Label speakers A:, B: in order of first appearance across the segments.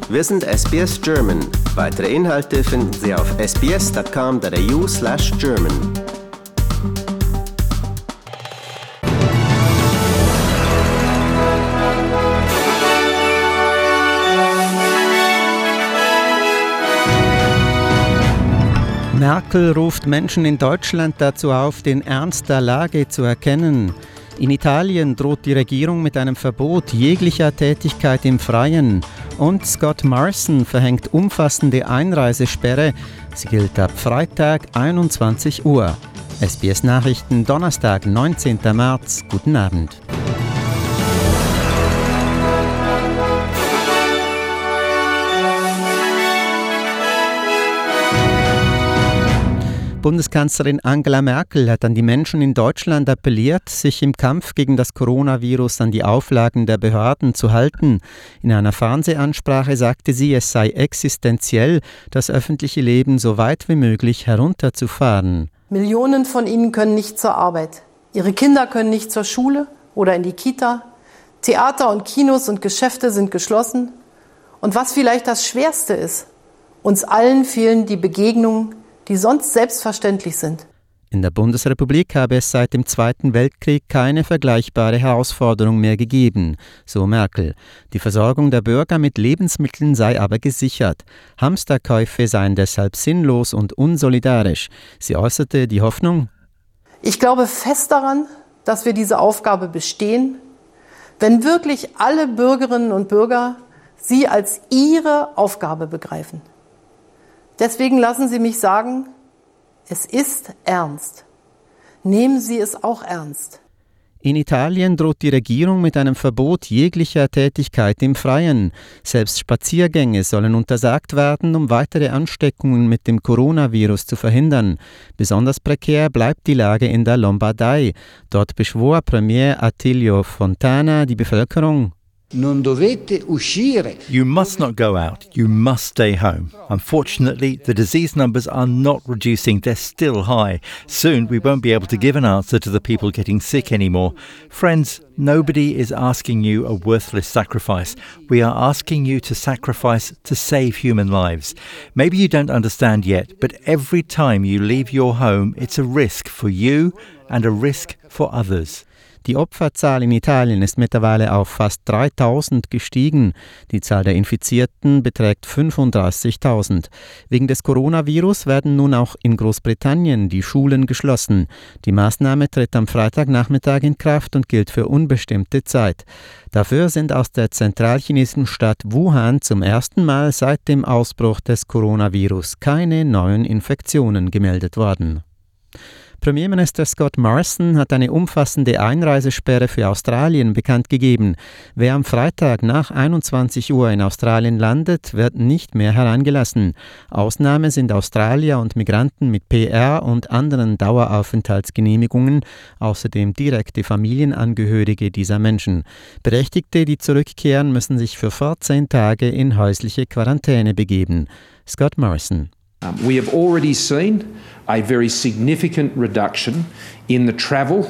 A: Wir sind SBS German. Weitere Inhalte finden Sie auf sbs.com.au/German.
B: Merkel ruft Menschen in Deutschland dazu auf, den Ernst der Lage zu erkennen. In Italien droht die Regierung mit einem Verbot jeglicher Tätigkeit im Freien. Und Scott Morrison verhängt umfassende Einreisesperre. Sie gilt ab Freitag 21 Uhr. SBS Nachrichten, Donnerstag, 19. März. Guten Abend. Bundeskanzlerin Angela Merkel hat an die Menschen in Deutschland appelliert, sich im Kampf gegen das Coronavirus an die Auflagen der Behörden zu halten. In einer Fernsehansprache sagte sie, es sei existenziell, das öffentliche Leben so weit wie möglich herunterzufahren.
C: Millionen von ihnen können nicht zur Arbeit. Ihre Kinder können nicht zur Schule oder in die Kita. Theater und Kinos und Geschäfte sind geschlossen. Und was vielleicht das Schwerste ist, uns allen fehlen die Begegnungen, die sonst selbstverständlich sind.
B: In der Bundesrepublik habe es seit dem Zweiten Weltkrieg keine vergleichbare Herausforderung mehr gegeben, so Merkel. Die Versorgung der Bürger mit Lebensmitteln sei aber gesichert. Hamsterkäufe seien deshalb sinnlos und unsolidarisch. Sie äußerte die Hoffnung:
C: Ich glaube fest daran, dass wir diese Aufgabe bestehen, wenn wirklich alle Bürgerinnen und Bürger sie als ihre Aufgabe begreifen. Deswegen lassen Sie mich sagen, es ist ernst. Nehmen Sie es auch ernst.
B: In Italien droht die Regierung mit einem Verbot jeglicher Tätigkeit im Freien. Selbst Spaziergänge sollen untersagt werden, um weitere Ansteckungen mit dem Coronavirus zu verhindern. Besonders prekär bleibt die Lage in der Lombardei. Dort beschwor Premier Attilio Fontana die Bevölkerung:
D: Non dovete uscire.
E: You must not go out. You must stay home. Unfortunately, the disease numbers are not reducing. They're still high. Soon we won't be able to give an answer to the people getting sick anymore. Friends, nobody is asking you a worthless sacrifice. We are asking you to sacrifice to save human lives. Maybe you don't understand yet, but every time you leave your home, it's a risk for you and a risk for others.
B: Die Opferzahl in Italien ist mittlerweile auf fast 3.000 gestiegen. Die Zahl der Infizierten beträgt 35.000. Wegen des Coronavirus werden nun auch in Großbritannien die Schulen geschlossen. Die Maßnahme tritt am Freitagnachmittag in Kraft und gilt für unbestimmte Zeit. Dafür sind aus der zentralchinesischen Stadt Wuhan zum ersten Mal seit dem Ausbruch des Coronavirus keine neuen Infektionen gemeldet worden. Premierminister Scott Morrison hat eine umfassende Einreisesperre für Australien bekannt gegeben. Wer am Freitag nach 21 Uhr in Australien landet, wird nicht mehr hereingelassen. Ausnahme sind Australier und Migranten mit PR und anderen Daueraufenthaltsgenehmigungen, außerdem direkte Familienangehörige dieser Menschen. Berechtigte, die zurückkehren, müssen sich für 14 Tage in häusliche Quarantäne begeben. Scott Morrison.
F: We have already seen a very significant reduction in the travel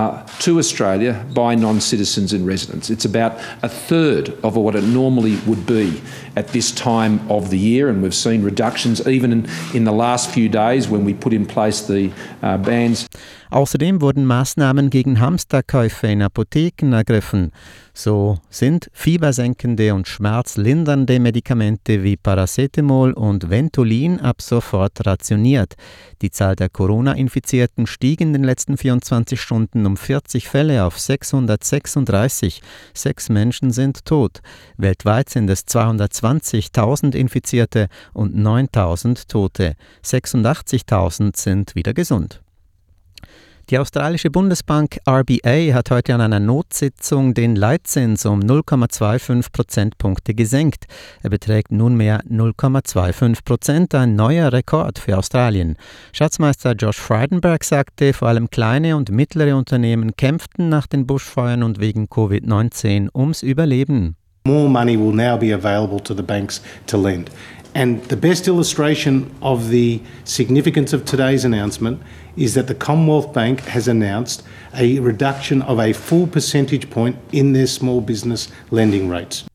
F: to Australia by non-citizens and residents. It's about a third of what it normally would be at this time of the year, and we've seen reductions even in the last few days when we put in place the bans.
B: Außerdem wurden Maßnahmen gegen Hamsterkäufe in Apotheken ergriffen. So sind fiebersenkende und schmerzlindernde Medikamente wie Paracetamol und Ventolin ab sofort rationiert. Die Zahl der Corona-Infizierten stieg in den letzten 24 Stunden um 40 Fälle auf 636. 6 Menschen sind tot. Weltweit sind es 220.000 Infizierte und 9.000 Tote. 86.000 sind wieder gesund. Die australische Bundesbank RBA hat heute an einer Notsitzung den Leitzins um 0,25 Prozentpunkte gesenkt. Er beträgt nunmehr 0,25%, ein neuer Rekord für Australien. Schatzmeister Josh Frydenberg sagte, vor allem kleine und mittlere Unternehmen kämpften nach den Buschfeuern und wegen Covid-19 ums Überleben.
G: More money will now be available to the banks to lend. And the best illustration of the significance of today's announcement is that the Commonwealth Bank has announced a reduction of a full percentage point in their small business lending rates.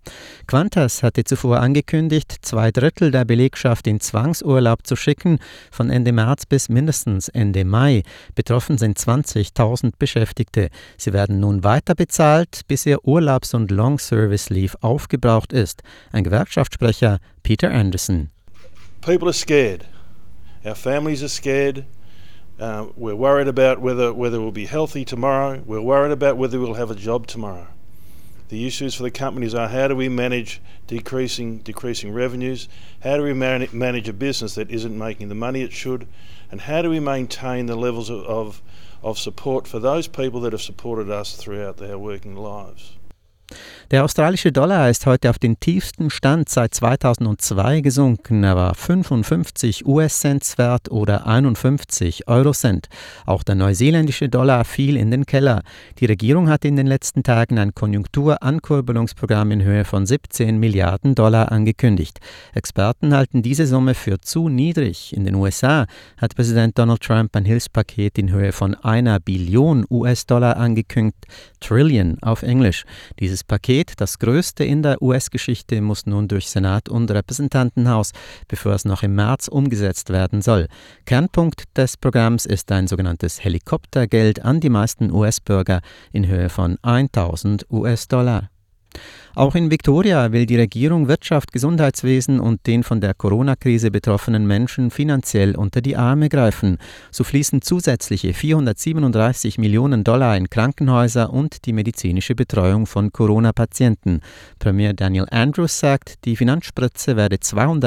B: Qantas hatte zuvor angekündigt, 2/3 der Belegschaft in Zwangsurlaub zu schicken, von Ende März bis mindestens Ende Mai. Betroffen sind 20.000 Beschäftigte. Sie werden nun weiter bezahlt, bis ihr Urlaubs- und Long-Service-Leave aufgebraucht ist. Ein Gewerkschaftssprecher, Peter Anderson.
H: People are scared. Our families are scared. We're worried about whether we'll be healthy tomorrow. We're worried about whether we'll have a job tomorrow. The issues for the companies are how do we manage decreasing revenues? How do we manage a business that isn't making the money it should? And how do we maintain the levels of support for those people that have supported us throughout their working lives?
B: Der australische Dollar ist heute auf den tiefsten Stand seit 2002 gesunken. Er war 55 US-Cent wert oder 51 Eurocent. Auch der neuseeländische Dollar fiel in den Keller. Die Regierung hat in den letzten Tagen ein Konjunkturankurbelungsprogramm in Höhe von 17 Milliarden Dollar angekündigt. Experten halten diese Summe für zu niedrig. In den USA hat Präsident Donald Trump ein Hilfspaket in Höhe von 1 Billion US-Dollar angekündigt, Trillion auf Englisch. Dieses Paket, das größte in der US-Geschichte, muss nun durch Senat und Repräsentantenhaus, bevor es noch im März umgesetzt werden soll. Kernpunkt des Programms ist ein sogenanntes Helikoptergeld an die meisten US-Bürger in Höhe von 1.000 US-Dollar. Auch in Victoria will die Regierung Wirtschaft, Gesundheitswesen und den von der Corona-Krise betroffenen Menschen finanziell unter die Arme greifen. So fließen zusätzliche 437 Millionen Dollar in Krankenhäuser und die medizinische Betreuung von Corona-Patienten. Premier Daniel Andrews sagt, die Finanzspritze werde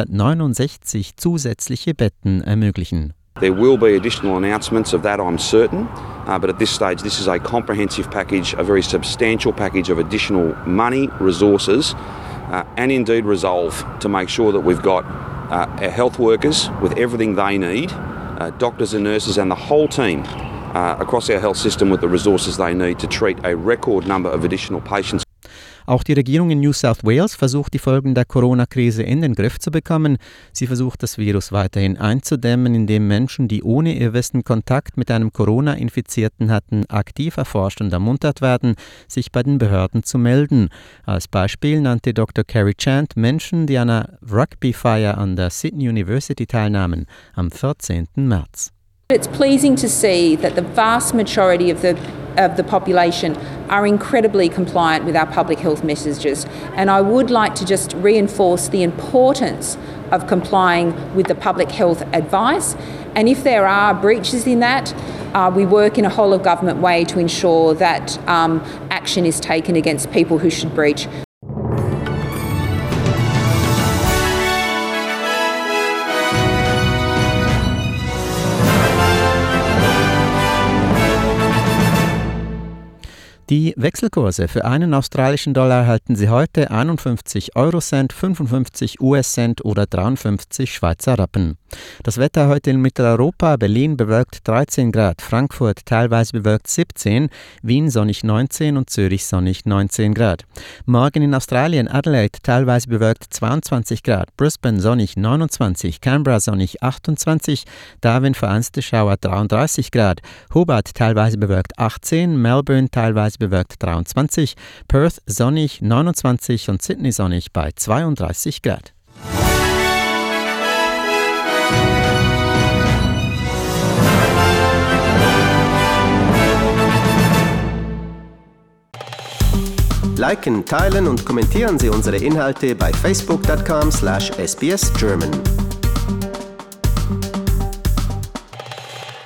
B: 269 zusätzliche Betten ermöglichen.
I: There will be additional announcements of that, I'm certain, but at this stage this is a comprehensive package, a very substantial package of additional money, resources and indeed resolve to make sure that we've got our health workers with everything they need, doctors and nurses and the whole team across our health system with the resources they need to treat a record number of additional patients.
B: Auch die Regierung in New South Wales versucht, die Folgen der Corona-Krise in den Griff zu bekommen. Sie versucht, das Virus weiterhin einzudämmen, indem Menschen, die ohne ihr Wissen Kontakt mit einem Corona-Infizierten hatten, aktiv erforscht und ermuntert werden, sich bei den Behörden zu melden. Als Beispiel nannte Dr. Kerry Chant Menschen, die an einer Rugby-Feier an der Sydney University teilnahmen, am 14. März.
J: It's pleasing to see that the vast majority of the population are incredibly compliant with our public health messages, and I would like to just reinforce the importance of complying with the public health advice, and if there are breaches in that, we work in a whole of government way to ensure that action is taken against people who should breach.
B: Die Wechselkurse für einen australischen Dollar halten Sie heute 51 Eurocent, 55 US-Cent oder 53 Schweizer Rappen. Das Wetter heute in Mitteleuropa: Berlin bewölkt 13 Grad, Frankfurt teilweise bewölkt 17, Wien sonnig 19 und Zürich sonnig 19 Grad. Morgen in Australien: Adelaide teilweise bewölkt 22 Grad, Brisbane sonnig 29, Canberra sonnig 28, Darwin vereinzelte Schauer 33 Grad, Hobart teilweise bewölkt 18, Melbourne teilweise bewölkt 23, Perth sonnig 29 und Sydney sonnig bei 32 Grad.
A: Liken, teilen und kommentieren Sie unsere Inhalte bei facebook.com/sbsgerman.